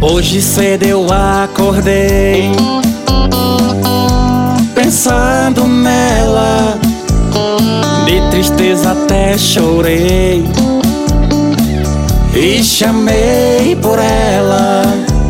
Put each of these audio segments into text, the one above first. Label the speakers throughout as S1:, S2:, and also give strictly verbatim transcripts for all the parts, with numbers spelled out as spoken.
S1: Hoje cedo eu acordei pensando nela, de tristeza até chorei e chamei por ela.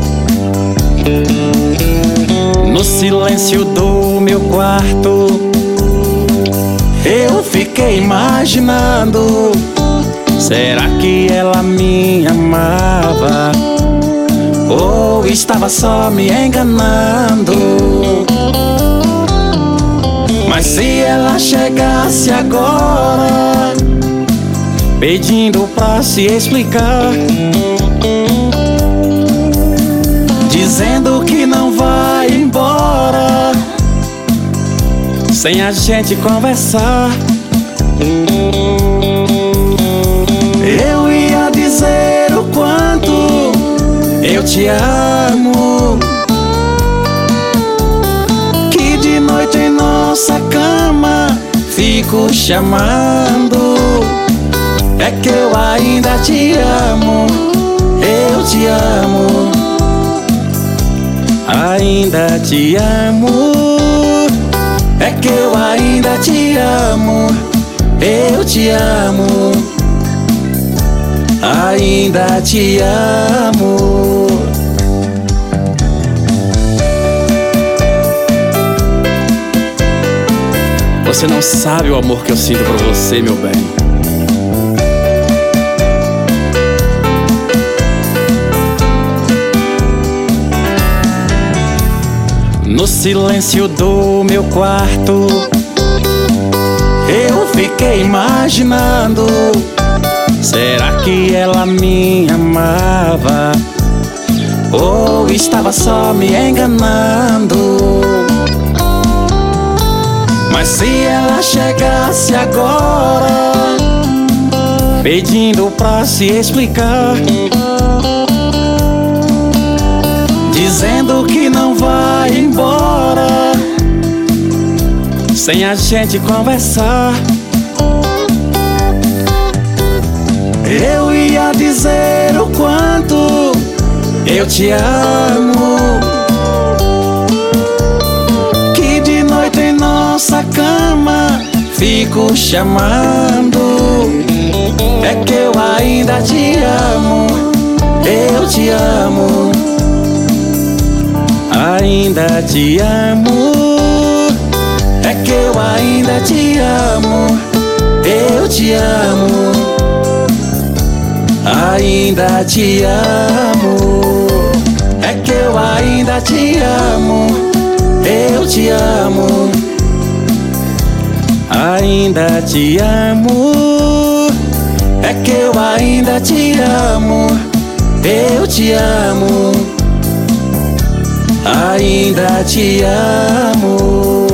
S1: No silêncio do meu quarto eu fiquei imaginando, será que ela me amava ou estava só me enganando? Mas se ela chegasse agora pedindo pra se explicar, dizendo que não vai embora sem a gente conversar, eu ia dizer o quanto eu te amo, que de noite em nossa cama fico chamando. É que eu ainda te amo, eu te amo, ainda te amo. É que eu ainda te amo, eu te amo, ainda te amo. Você não sabe o amor que eu sinto por você, meu bem. No silêncio do meu quarto eu fiquei imaginando, será que ela me amava ou estava só me enganando? Mas se ela chegasse agora pedindo pra se explicar, dizendo que não vai embora sem a gente conversar, eu ia dizer o quanto eu te amo, que de noite em nossa cama fico chamando. É que eu ainda te amo, eu te amo, ainda te amo. É que eu ainda te amo, eu te amo, ainda te amo. É que eu ainda te amo, eu te amo, ainda te amo. É que eu ainda te amo, eu te amo, ainda te amo.